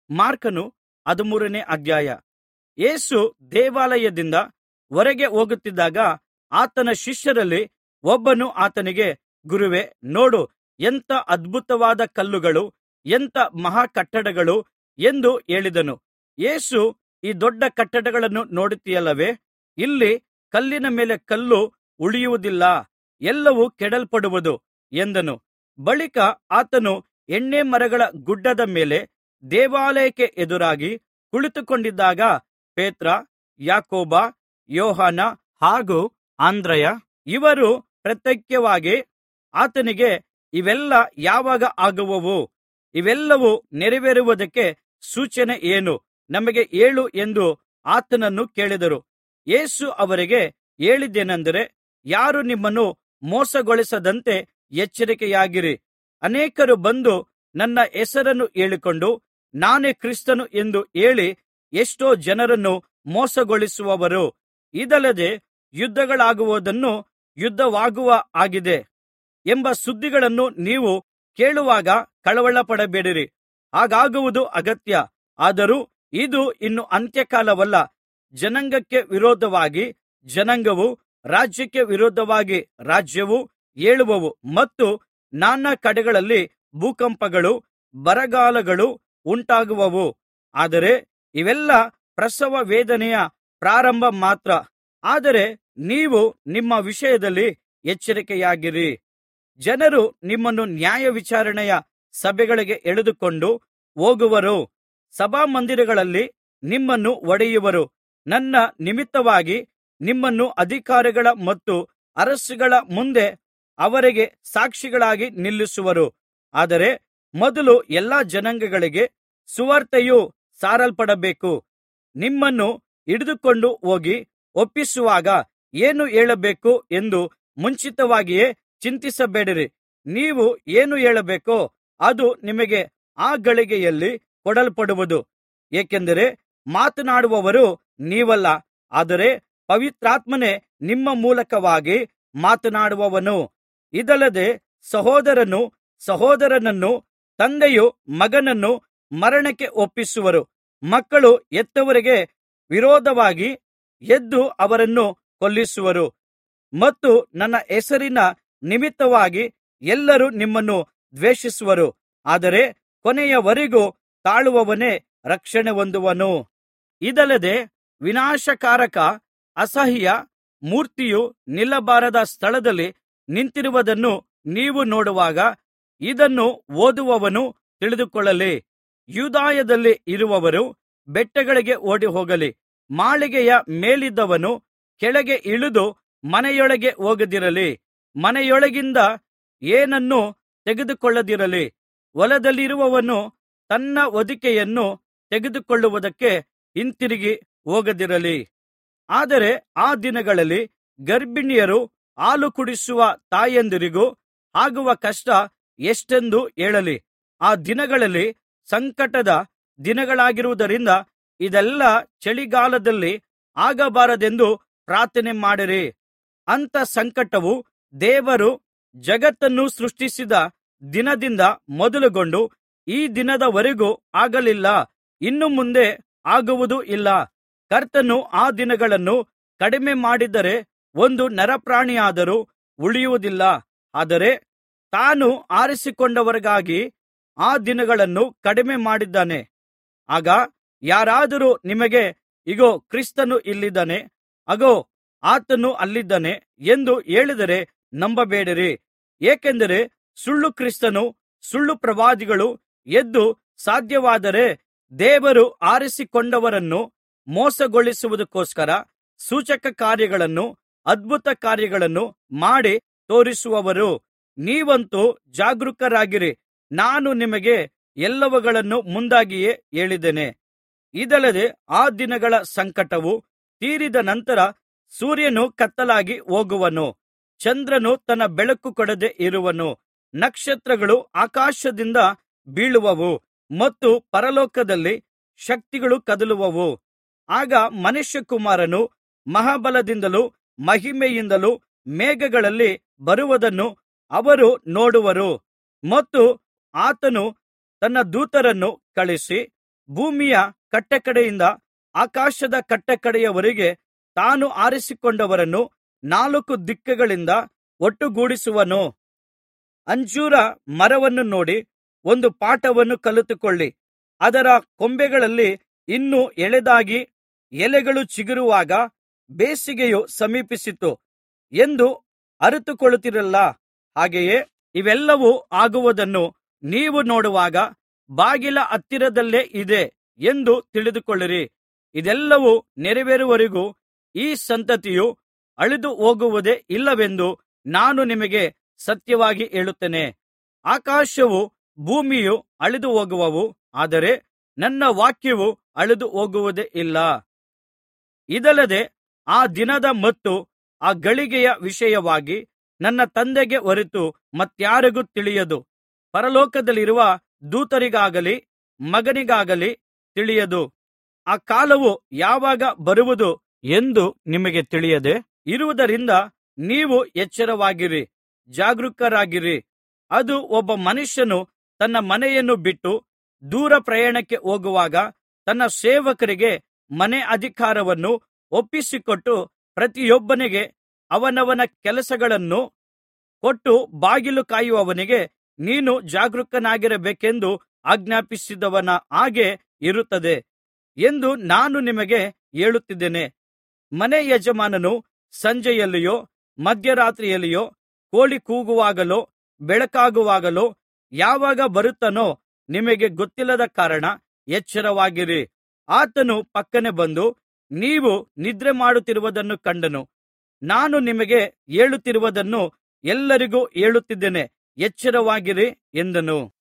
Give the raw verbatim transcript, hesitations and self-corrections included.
ಮಾರ್ಕನು ಹದಿಮೂರನೇ ಅಧ್ಯಾಯ. ಯೇಸು ದೇವಾಲಯದಿಂದ ಹೊರಗೆ ಹೋಗುತ್ತಿದ್ದಾಗ ಆತನ ಶಿಷ್ಯರಲ್ಲಿ ಒಬ್ಬನು ಆತನಿಗೆ, ಗುರುವೇ, ನೋಡು, ಎಂಥ ಅದ್ಭುತವಾದ ಕಲ್ಲುಗಳು, ಎಂಥ ಮಹಾ ಕಟ್ಟಡಗಳು ಎಂದು ಹೇಳಿದನು. ಯೇಸು, ಈ ದೊಡ್ಡ ಕಟ್ಟಡಗಳನ್ನು ನೋಡುತ್ತೀಯಲ್ಲವೇ? ಇಲ್ಲಿ ಕಲ್ಲಿನ ಮೇಲೆ ಕಲ್ಲು ಉಳಿಯುವುದಿಲ್ಲ, ಎಲ್ಲವೂ ಕೆಡವಲ್ಪಡುವುದು ಎಂದನು. ಬಳಿಕ ಆತನು ಎಣ್ಣೆ ಮರಗಳ ಗುಡ್ಡದ ಮೇಲೆ ದೇವಾಲಯಕ್ಕೆ ಎದುರಾಗಿ ಕುಳಿತುಕೊಂಡಿದ್ದಾಗ ಪೇತ್ರ, ಯಾಕೋಬ, ಯೋಹಾನ ಹಾಗೂ ಅಂದ್ರೆಯ ಇವರು ಪ್ರತ್ಯೇಕವಾಗಿ ಆತನಿಗೆ, ಇವೆಲ್ಲಾ ಯಾವಾಗ ಆಗುವವು? ಇವೆಲ್ಲವೂ ನೆರವೇರುವುದಕ್ಕೆ ಸೂಚನೆ ಏನು? ನಮಗೆ ಹೇಳು ಎಂದು ಆತನನ್ನು ಕೇಳಿದರು. ಯೇಸು ಅವರಿಗೆ ಹೇಳಿದ್ದೇನೆಂದರೆ, ಯಾರೂ ನಿಮ್ಮನ್ನು ಮೋಸಗೊಳಿಸದಂತೆ ಎಚ್ಚರಿಕೆಯಾಗಿರಿ. ಅನೇಕರು ಬಂದು ನನ್ನ ಹೆಸರನ್ನು ಹೇಳಿಕೊಂಡು, ನಾನೇ ಕ್ರಿಸ್ತನು ಎಂದು ಹೇಳಿ ಎಷ್ಟೋ ಜನರನ್ನು ಮೋಸಗೊಳಿಸುವರು. ಇದಲ್ಲದೆ ಯುದ್ಧಗಳಾಗುವುದನ್ನು, ಯುದ್ಧವಾಗುವ ಹಾಗಿದೆ ಎಂಬ ಸುದ್ದಿಗಳನ್ನು ನೀವು ಕೇಳುವಾಗ ಕಳವಳಪಡಬೇಡಿರಿ. ಹಾಗಾಗುವುದು ಅಗತ್ಯ. ಆದರೂ ಇದು ಇನ್ನು ಅಂತ್ಯಕಾಲವಲ್ಲ. ಜನಾಂಗಕ್ಕೆ ವಿರೋಧವಾಗಿ ಜನಾಂಗವೂ, ರಾಜ್ಯಕ್ಕೆ ವಿರೋಧವಾಗಿ ರಾಜ್ಯವೂ ಏಳುವವು, ಮತ್ತು ನಾನಾ ಕಡೆಗಳಲ್ಲಿ ಭೂಕಂಪಗಳೂ ಬರಗಾಲಗಳೂ ಉಂಟಾಗುವವು. ಆದರೆ ಇವೆಲ್ಲಾ ಪ್ರಸವ ವೇದನೆಯ ಪ್ರಾರಂಭ ಮಾತ್ರ. ಆದರೆ ನೀವು ನಿಮ್ಮ ವಿಷಯದಲ್ಲಿ ಎಚ್ಚರಿಕೆಯಾಗಿರಿ. ಜನರು ನಿಮ್ಮನ್ನು ನ್ಯಾಯವಿಚಾರಣೆಯ ಸಭೆಗಳಿಗೆ ಎಳೆದುಕೊಂಡು ಹೋಗುವರು. ಸಭಾಮಂದಿರಗಳಲ್ಲಿ ನಿಮ್ಮನ್ನು ಹೊಡೆಯುವರು. ನನ್ನ ನಿಮಿತ್ತವಾಗಿ ನಿಮ್ಮನ್ನು ಅಧಿಕಾರಿಗಳ ಮತ್ತು ಅರಸುಗಳ ಮುಂದೆ ಅವರಿಗೆ ಸಾಕ್ಷಿಗಳಾಗಿ ನಿಲ್ಲಿಸುವರು. ಆದರೆ ಮೊದಲು ಎಲ್ಲಾ ಜನಾಂಗಗಳಿಗೆ ಸುವಾರ್ತೆಯು ಸಾರಲ್ಪಡಬೇಕು. ನಿಮ್ಮನ್ನು ಹಿಡಿದುಕೊಂಡು ಹೋಗಿ ಒಪ್ಪಿಸುವಾಗ ಏನು ಹೇಳಬೇಕು ಎಂದು ಮುಂಚಿತವಾಗಿಯೇ ಚಿಂತಿಸಬೇಡಿರಿ. ನೀವು ಏನು ಹೇಳಬೇಕೋ ಅದು ನಿಮಗೆ ಆ ಗಳಿಗೆಯಲ್ಲಿ ಕೊಡಲ್ಪಡುವುದು. ಏಕೆಂದರೆ ಮಾತನಾಡುವವರು ನೀವಲ್ಲ, ಆದರೆ ಪವಿತ್ರಾತ್ಮನೇ ನಿಮ್ಮ ಮೂಲಕವಾಗಿ ಮಾತನಾಡುವವನು. ಇದಲ್ಲದೆ ಸಹೋದರನು ಸಹೋದರನನ್ನು, ತಂದೆಯು ಮಗನನ್ನು ಮರಣಕ್ಕೆ ಒಪ್ಪಿಸುವರು. ಮಕ್ಕಳು ಹೆತ್ತವರಿಗೆ ವಿರೋಧವಾಗಿ ಎದ್ದು ಅವರನ್ನು ಕೊಲ್ಲಿಸುವರು. ಮತ್ತು ನನ್ನ ಹೆಸರಿನ ನಿಮಿತ್ತವಾಗಿ ಎಲ್ಲರೂ ನಿಮ್ಮನ್ನು ದ್ವೇಷಿಸುವರು. ಆದರೆ ಕೊನೆಯವರೆಗೂ ತಾಳುವವನೇ ರಕ್ಷಣೆ ಹೊಂದುವನು. ಇದಲ್ಲದೆ ವಿನಾಶಕಾರಕ ಅಸಹ್ಯ ಮೂರ್ತಿಯು ನಿಲ್ಲಬಾರದ ಸ್ಥಳದಲ್ಲಿ ನಿಂತಿರುವುದನ್ನು ನೀವು ನೋಡುವಾಗ ಇದನ್ನು ಓದುವವನು ತಿಳಿದುಕೊಳ್ಳಲಿ. ಯೂದಾಯದಲ್ಲಿ ಇರುವವರು ಬೆಟ್ಟಗಳಿಗೆ ಓಡಿಹೋಗಲಿ. ಮಾಳಿಗೆಯ ಮೇಲಿದ್ದವನು ಕೆಳಗೆ ಇಳಿದು ಮನೆಯೊಳಗೆ ಹೋಗದಿರಲಿ. ಮನೆಯೊಳಗಿಂದ ಏನನ್ನೂ ತೆಗೆದುಕೊಳ್ಳದಿರಲಿ. ಹೊಲದಲ್ಲಿರುವವನು ತನ್ನ ಹೊದಿಕೆಯನ್ನು ತೆಗೆದುಕೊಳ್ಳುವುದಕ್ಕೆ ಹಿಂತಿರುಗಿ ಹೋಗದಿರಲಿ. ಆದರೆ ಆ ದಿನಗಳಲ್ಲಿ ಗರ್ಭಿಣಿಯರು, ಹಾಲು ಕುಡಿಸುವ ತಾಯಂದಿರಿಗೂ ಆಗುವ ಕಷ್ಟ ಎಷ್ಟೆಂದು ಹೇಳಲಿ. ಆ ದಿನಗಳಲ್ಲಿ ಸಂಕಟದ ದಿನಗಳಾಗಿರುವುದರಿಂದ ಇದೆಲ್ಲಾ ಚಳಿಗಾಲದಲ್ಲಿ ಆಗಬಾರದೆಂದು ಪ್ರಾರ್ಥನೆ ಮಾಡಿರಿ. ಅಂಥ ಸಂಕಟವು ದೇವರು ಜಗತ್ತನ್ನು ಸೃಷ್ಟಿಸಿದ ದಿನದಿಂದ ಮೊದಲುಗೊಂಡು ಈ ದಿನದವರೆಗೂ ಆಗಲಿಲ್ಲ, ಇನ್ನು ಮುಂದೆ ಆಗುವುದೂ ಇಲ್ಲ. ಕರ್ತನು ಆ ದಿನಗಳನ್ನು ಕಡಿಮೆ ಮಾಡಿದ್ದರೆ ಒಂದು ನರಪ್ರಾಣಿಯಾದರೂ ಉಳಿಯುವುದಿಲ್ಲ. ಆದರೆ ತಾನು ಆರಿಸಿಕೊಂಡವರಿಗಾಗಿ ಆ ದಿನಗಳನ್ನು ಕಡಿಮೆ ಮಾಡಿದ್ದಾನೆ. ಆಗ ಯಾರಾದರೂ ನಿಮಗೆ, ಇಗೋ ಕ್ರಿಸ್ತನು ಇಲ್ಲಿದ್ದಾನೆ, ಅಗೋ ಆತನು ಅಲ್ಲಿದ್ದಾನೆ ಎಂದು ಹೇಳಿದರೆ ನಂಬಬೇಡಿರಿ. ಏಕೆಂದರೆ ಸುಳ್ಳು ಕ್ರಿಸ್ತನೂ ಸುಳ್ಳು ಪ್ರವಾದಿಗಳೂ ಎದ್ದು ಸಾಧ್ಯವಾದರೆ ದೇವರು ಆರಿಸಿಕೊಂಡವರನ್ನು ಮೋಸಗೊಳಿಸುವುದಕ್ಕೋಸ್ಕರ ಸೂಚಕಕಾರ್ಯಗಳನ್ನೂ ಅದ್ಭುತಕಾರ್ಯಗಳನ್ನೂ ಮಾಡಿ ತೋರಿಸುವರು. ನೀವಂತೂ ಜಾಗರೂಕರಾಗಿರಿ. ನಾನು ನಿಮಗೆ ಎಲ್ಲವುಗಳನ್ನು ಮುಂದಾಗಿಯೇ ಹೇಳಿದ್ದೇನೆ. ಇದಲ್ಲದೆ ಆ ದಿನಗಳ ಸಂಕಟವು ತೀರಿದ ನಂತರ ಸೂರ್ಯನು ಕತ್ತಲಾಗಿ ಹೋಗುವನು, ಚಂದ್ರನು ತನ್ನ ಬೆಳಕು ಕೊಡದೆ ಇರುವನು, ನಕ್ಷತ್ರಗಳು ಆಕಾಶದಿಂದ ಬೀಳುವವು ಮತ್ತು ಪರಲೋಕದಲ್ಲಿ ಶಕ್ತಿಗಳು ಕದಲುವವು. ಆಗ ಮನುಷ್ಯಕುಮಾರನು ಮಹಾಬಲದಿಂದಲೂ ಮಹಿಮೆಯಿಂದಲೂ ಮೇಘಗಳಲ್ಲಿ ಬರುವುದನ್ನು ಅವರು ನೋಡುವರು. ಮತ್ತು ಆತನು ತನ್ನ ದೂತರನ್ನು ಕಳುಹಿಸಿ ಭೂಮಿಯ ಕಟ್ಟಕಡೆಯಿಂದ ಆಕಾಶದ ಕಟ್ಟಕಡೆಯವರೆಗೆ ತಾನು ಆರಿಸಿಕೊಂಡವರನ್ನು ನಾಲ್ಕು ದಿಕ್ಕುಗಳಿಂದ ಒಟ್ಟುಗೂಡಿಸುವನು. ಅಂಜೂರ ಮರವನ್ನು ನೋಡಿ ಒಂದು ಪಾಠವನ್ನು ಕಲಿತುಕೊಳ್ಳಿ. ಅದರ ಕೊಂಬೆಗಳಲ್ಲಿ ಇನ್ನೂ ಎಳೆದಾಗಿ ಎಲೆಗಳು ಚಿಗುರುವಾಗ ಬೇಸಿಗೆಯು ಸಮೀಪಿಸಿತು ಎಂದು ಅರಿತುಕೊಳ್ಳುತ್ತೀರಲ್ಲಾ, ಹಾಗೆಯೇ ಇವೆಲ್ಲವೂ ಆಗುವುದನ್ನು ನೀವು ನೋಡುವಾಗ ಬಾಗಿಲ ಹತ್ತಿರದಲ್ಲೇ ಇದೆ ಎಂದು ತಿಳಿದುಕೊಳ್ಳಿರಿ. ಇದೆಲ್ಲವೂ ನೆರವೇರುವವರೆಗೂ ಈ ಸಂತತಿಯು ಅಳಿದು ಹೋಗುವುದೇ ಇಲ್ಲವೆಂದು ನಾನು ನಿಮಗೆ ಸತ್ಯವಾಗಿ ಹೇಳುತ್ತೇನೆ. ಆಕಾಶವೂ ಭೂಮಿಯೂ ಅಳಿದು ಹೋಗುವವು, ಆದರೆ ನನ್ನ ವಾಕ್ಯವು ಅಳಿದು ಹೋಗುವುದೇ ಇಲ್ಲ. ಇದಲ್ಲದೆ ಆ ದಿನದ ಮತ್ತು ಆ ಗಳಿಗೆಯ ವಿಷಯವಾಗಿ ನನ್ನ ತಂದೆಗೆ ಹೊರತು ಮತ್ತಾರಿಗೂ ತಿಳಿಯದು, ಪರಲೋಕದಲ್ಲಿರುವ ದೂತರಿಗಾಗಲಿ ಮಗನಿಗಾಗಲಿ ತಿಳಿಯದು. ಆ ಕಾಲವು ಯಾವಾಗ ಬರುವುದು ಎಂದು ನಿಮಗೆ ತಿಳಿಯದೆ ಇರುವುದರಿಂದ ನೀವು ಎಚ್ಚರವಾಗಿರಿ, ಜಾಗರೂಕರಾಗಿರಿ. ಅದು ಒಬ್ಬ ಮನುಷ್ಯನು ತನ್ನ ಮನೆಯನ್ನು ಬಿಟ್ಟು ದೂರ ಪ್ರಯಾಣಕ್ಕೆ ಹೋಗುವಾಗ ತನ್ನ ಸೇವಕರಿಗೆ ಮನೆ ಅಧಿಕಾರವನ್ನು ಒಪ್ಪಿಸಿಕೊಟ್ಟು ಪ್ರತಿಯೊಬ್ಬನಿಗೆ ಅವನವನ ಕೆಲಸಗಳನ್ನು ಕೊಟ್ಟು ಬಾಗಿಲು ಕಾಯುವವನಿಗೆ ನೀನು ಜಾಗರೂಕನಾಗಿರಬೇಕೆಂದು ಆಜ್ಞಾಪಿಸಿದವನ ಹಾಗೆ ಇರುತ್ತದೆ ಎಂದು ನಾನು ನಿಮಗೆ ಹೇಳುತ್ತಿದ್ದೇನೆ. ಮನೆ ಯಜಮಾನನು ಸಂಜೆಯಲ್ಲಿಯೋ ಮಧ್ಯರಾತ್ರಿಯಲ್ಲಿಯೋ ಕೋಳಿ ಕೂಗುವಾಗಲೋ ಬೆಳಕಾಗುವಾಗಲೋ ಯಾವಾಗ ಬರುತ್ತಾನೋ ನಿಮಗೆ ಗೊತ್ತಿಲ್ಲದ ಕಾರಣ ಎಚ್ಚರವಾಗಿರಿ. ಆತನು ಫಕ್ಕನೆ ಬಂದು ನೀವು ನಿದ್ರೆ ಮಾಡುತ್ತಿರುವುದನ್ನು ಕಂಡನು. ನಾನು ನಿಮಗೆ ಹೇಳುತ್ತಿರುವುದನ್ನು ಎಲ್ಲರಿಗೂ ಹೇಳುತ್ತಿದ್ದೇನೆ, ಎಚ್ಚರವಾಗಿರಿ ಎಂದನು.